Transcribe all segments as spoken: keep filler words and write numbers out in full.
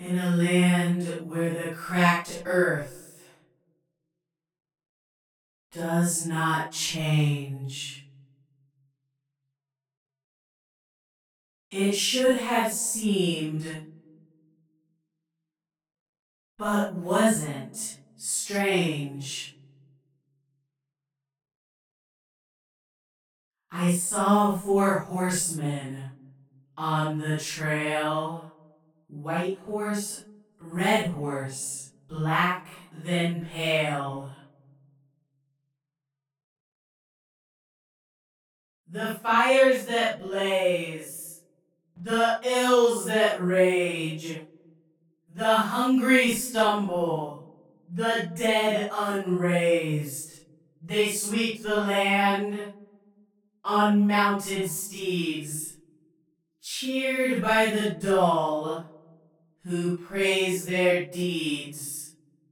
In a land where the cracked earth does not change, it should have seemed, but wasn't, strange. I saw four horsemen on the trail. White horse, red horse, black then pale. The fires that blaze, the ills that rage, the hungry stumble, the dead unraised. They sweep the land on mounted steeds, cheered by the dull who praise their deeds.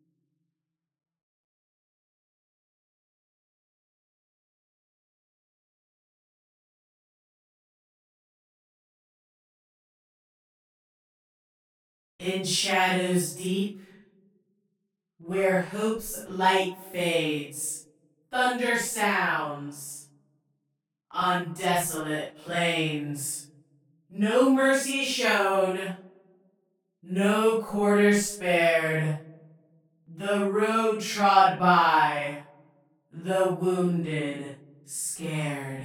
In shadows deep, where hope's light fades, thunder sounds on desolate plains. No mercy shown, no quarter spared, the road trod by, the wounded scared.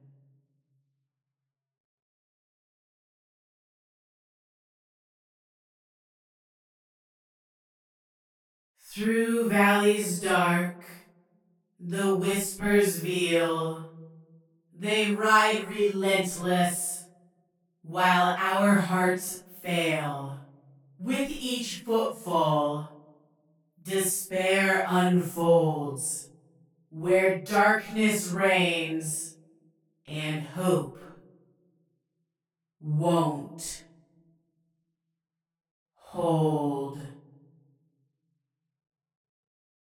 Through valleys dark, the whispers veil. They ride relentless while our hearts fail. With each footfall, despair unfolds where darkness reigns and hope won't hold.